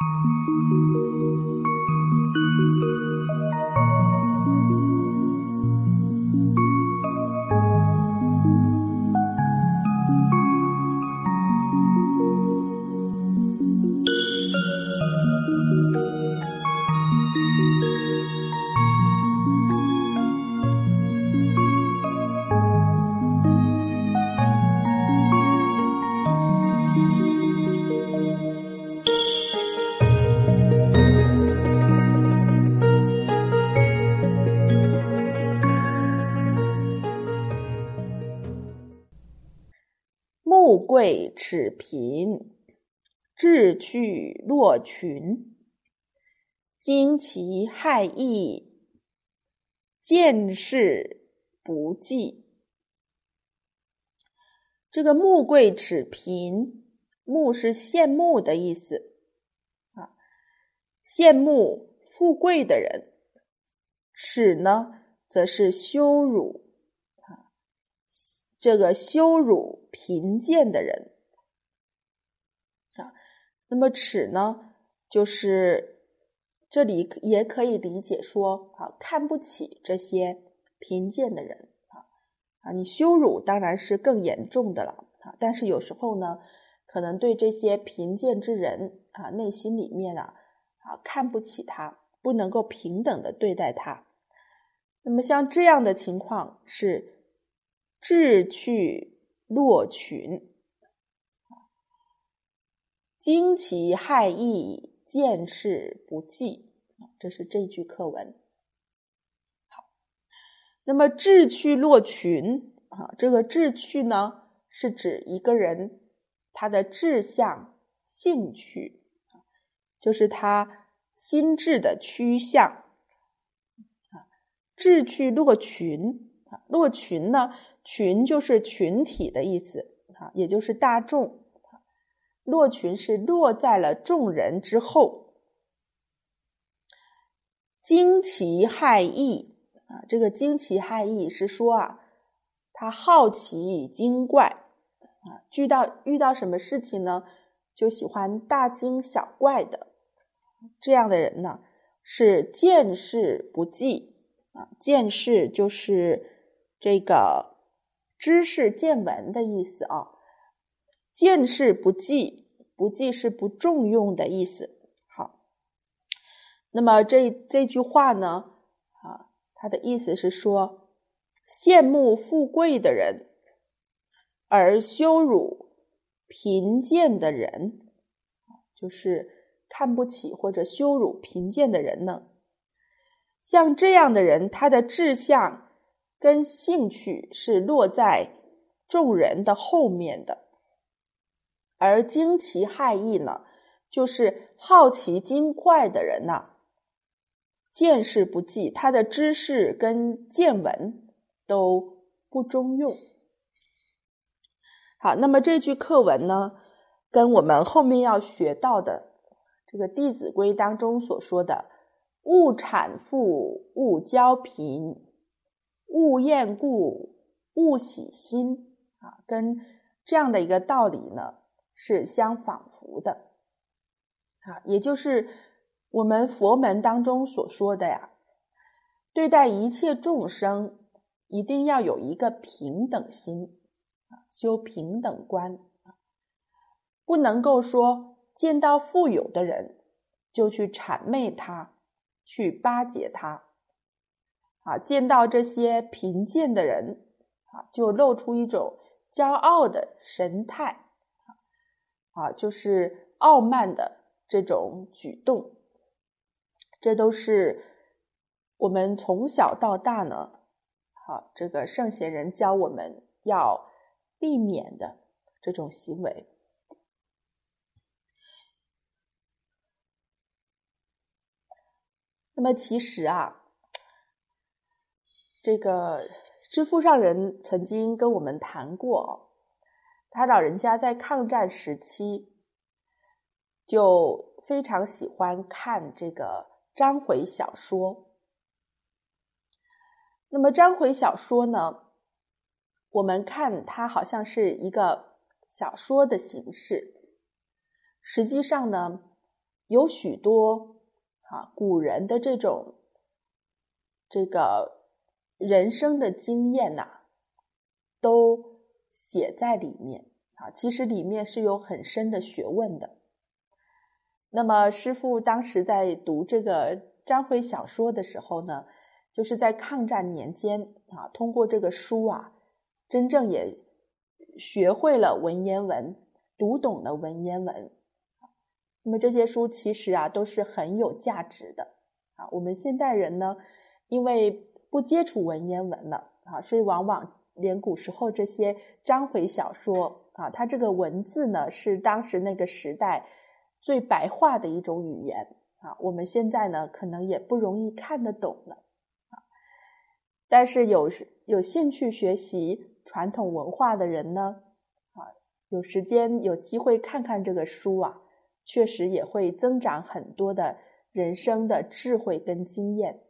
穆桂齿贫，志趣若群，惊其害异，见事不济。这个穆桂齿贫，穆是羡慕的意思啊，羡慕富贵的人，齿呢则是羞辱这个羞辱贫贱的人啊。那么齿呢，就是这里也可以理解说看不起这些贫贱的人你羞辱当然是更严重的了但是有时候呢，可能对这些贫贱之人内心里面看不起他，不能够平等的对待他。那么像这样的情况是志趣若群，惊其害异，见事不济。这是这句课文。好，那么志趣若群这个志趣呢，是指一个人他的志向、兴趣，就是他心智的趋向。志趣若群，若群呢，群就是群体的意思也就是大众。落群是落在了众人之后。惊奇骇异这个惊奇骇异是说他好奇精怪遇到什么事情呢，就喜欢大惊小怪的。这样的人呢，是见事不济见事就是这个知识见闻的意思见事不济，不济是不重用的意思。好，那么这句话呢它的意思是说，羡慕富贵的人而羞辱贫贱的人，就是看不起或者羞辱贫贱的人呢。像这样的人，他的志向跟兴趣是落在众人的后面的。而惊奇骇异呢，就是好奇精怪的人见事不济，他的知识跟见闻都不中用。好，那么这句课文呢，跟我们后面要学到的这个《弟子规》当中所说的勿产富，勿骄贫，勿厌故，勿喜新跟这样的一个道理呢是相仿佛的也就是我们佛门当中所说的对待一切众生一定要有一个平等心修平等观不能够说见到富有的人就去谄媚他，去巴结他见到这些贫贱的人就露出一种骄傲的神态就是傲慢的这种举动。这都是我们从小到大呢这个圣贤人教我们要避免的这种行为。那么其实这个知府上人曾经跟我们谈过他老人家在抗战时期就非常喜欢看这个章回小说。那么章回小说呢，我们看它好像是一个小说的形式，实际上呢有许多古人的这个人生的经验都写在里面其实里面是有很深的学问的。那么师父当时在读这个章回小说的时候呢，就是在抗战年间通过这个书真正也学会了文言文，读懂了文言文。那么这些书其实都是很有价值的我们现代人呢，因为不接触文言文了所以往往连古时候这些章回小说它这个文字呢是当时那个时代最白话的一种语言我们现在呢可能也不容易看得懂了但是有兴趣学习传统文化的人呢有时间有机会看看这个书确实也会增长很多的人生的智慧跟经验。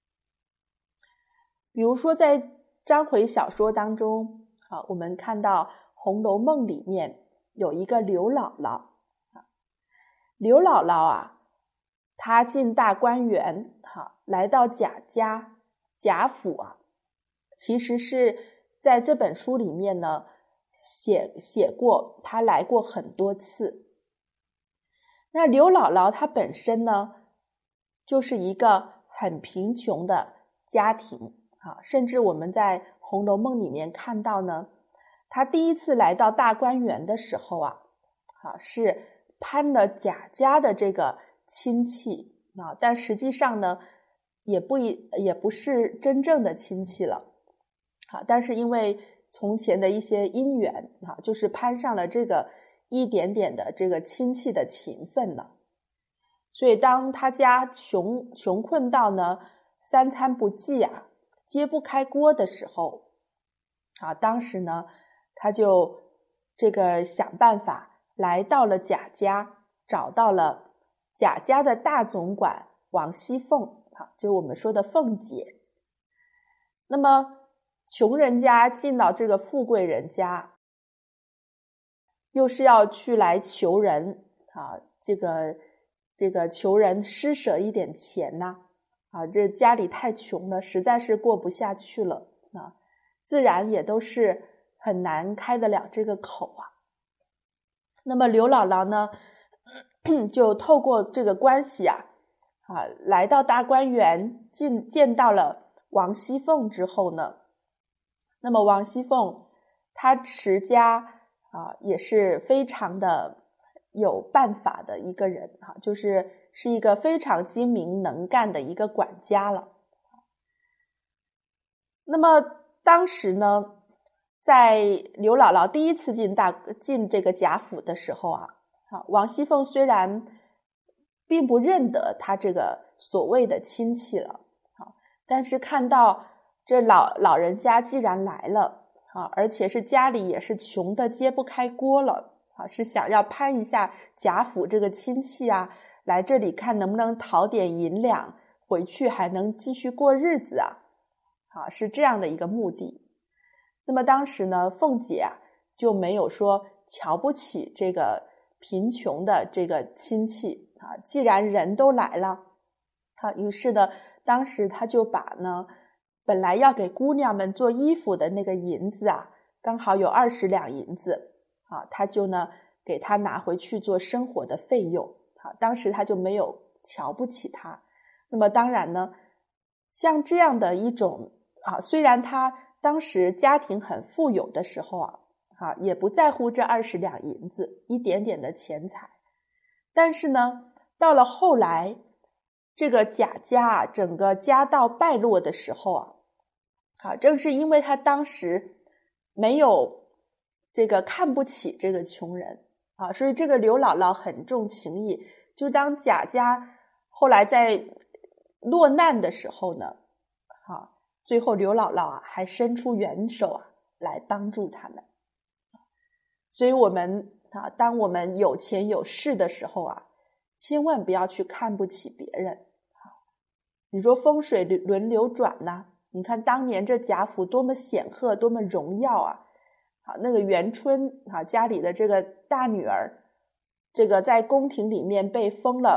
比如说在章回小说当中我们看到《红楼梦》里面有一个刘姥姥刘姥姥她进大观园来到贾家贾府其实是在这本书里面呢写过她来过很多次。那刘姥姥她本身呢就是一个很贫穷的家庭甚至我们在《红楼梦》里面看到呢，她第一次来到大观园的时候是攀了贾家的这个亲戚但实际上呢也不是真正的亲戚了但是因为从前的一些因缘就是攀上了这个一点点的这个亲戚的情分了。所以当他家穷困到呢三餐不继揭不开锅的时候当时呢他就这个想办法来到了贾家，找到了贾家的大总管王熙凤就是我们说的凤姐。那么穷人家进到这个富贵人家，又是要去来求人这个求人施舍一点钱这家里太穷了，实在是过不下去了自然也都是很难开得了这个口那么刘姥姥呢就透过这个关系来到大观园见到了王熙凤之后呢，那么王熙凤她持家也是非常的有办法的一个人就是一个非常精明能干的一个管家了。那么当时呢在刘姥姥第一次进这个贾府的时候王熙凤虽然并不认得她这个所谓的亲戚了但是看到这老人家既然来了而且是家里也是穷的揭不开锅了是想要攀一下贾府这个亲戚来这里看能不能讨点银两回去还能继续过日子是这样的一个目的。那么当时呢凤姐就没有说瞧不起这个贫穷的这个亲戚既然人都来了于是呢当时他就把呢本来要给姑娘们做衣服的那个银子刚好有20两银子他就呢给他拿回去做生活的费用当时他就没有瞧不起他。那么当然呢像这样的一种虽然他当时家庭很富有的时候也不在乎这20两银子一点点的钱财，但是呢到了后来这个贾家整个家道败落的时候正是因为他当时没有这个看不起这个穷人所以这个刘姥姥很重情义，就当贾家后来在落难的时候呢最后刘姥姥还伸出援手来帮助他们。所以我们当我们有钱有势的时候千万不要去看不起别人你说风水轮流转你看当年这贾府多么显赫多么荣耀那个元春家里的这个大女儿这个在宫廷里面被封了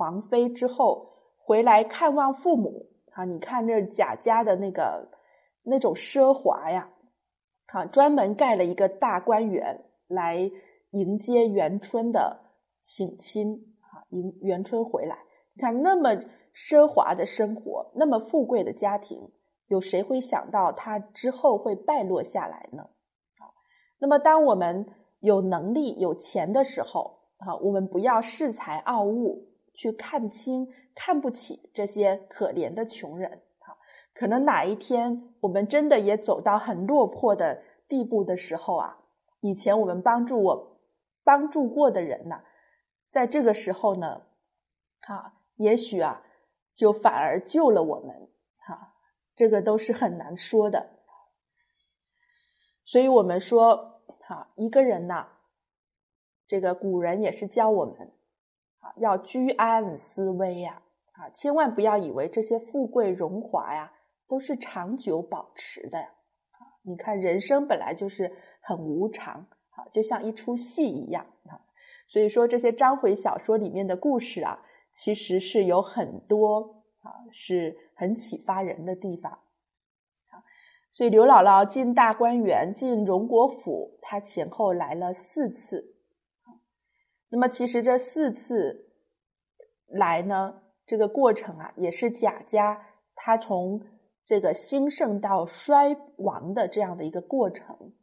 皇妃之后回来看望父母啊，你看这贾家的那种奢华呀，啊，专门盖了一个大观园来迎接元春的省亲啊，迎元春回来。你看那么奢华的生活，那么富贵的家庭，有谁会想到他之后会败落下来呢？那么当我们有能力有钱的时候啊，我们不要恃才傲物，去看轻看不起这些可怜的穷人啊。可能哪一天我们真的也走到很落魄的地步的时候啊，以前我们帮助过的人呢，在这个时候呢也许就反而救了我们这个都是很难说的。所以我们说一个人这个古人也是教我们要居安思危千万不要以为这些富贵荣华都是长久保持的你看人生本来就是很无常就像一出戏一样所以说这些章回小说里面的故事其实是有很多是很启发人的地方。所以刘姥姥进大观园进荣国府，她前后来了4次。那么其实这4次来呢，这个过程也是贾家他从这个兴盛到衰亡的这样的一个过程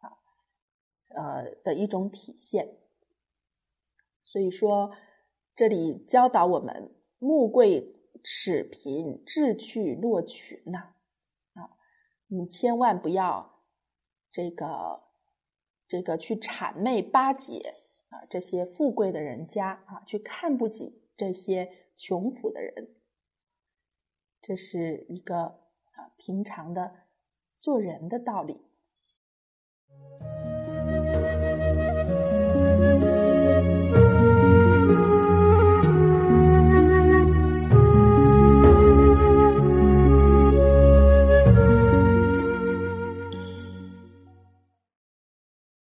的一种体现。所以说这里教导我们目贵齿贫志趣若群你千万不要这个去谄媚巴结这些富贵的人家去看不起这些穷苦的人。这是一个平常的做人的道理。